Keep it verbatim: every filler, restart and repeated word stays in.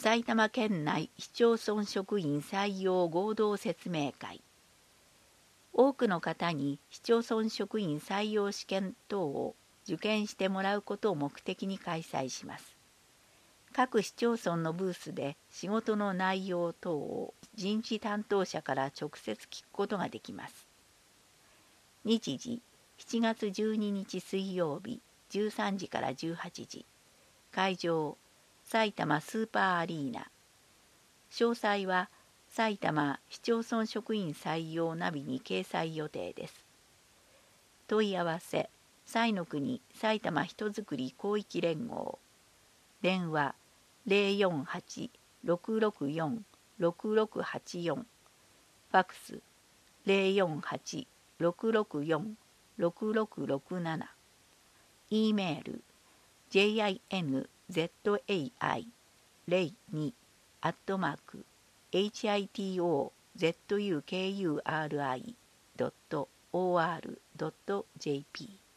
埼玉県内市町村職員採用合同説明会。多くの方に市町村職員採用試験等を受験してもらうことを目的に開催します。各市町村のブースで仕事の内容等を人事担当者から直接聞くことができます。日時しちがつじゅうににち水曜日じゅうさんじからじゅうはちじ。会場埼玉スーパーアリーナ。詳細は埼玉市町村職員採用ナビに掲載予定です。問い合わせ彩の国埼玉人づくり広域連合。電話 ゼロよんはち ろくろくよん ろくろくはちよん。ファックス ゼロよんはち ろくろくよん ろくろくろくなな。E メール ジェイアイエヌゼットエーアイゼロに アットマーク エイチアイティーオーゼットユーケーユーアールアイ ドット オーアール ドット ジェーピー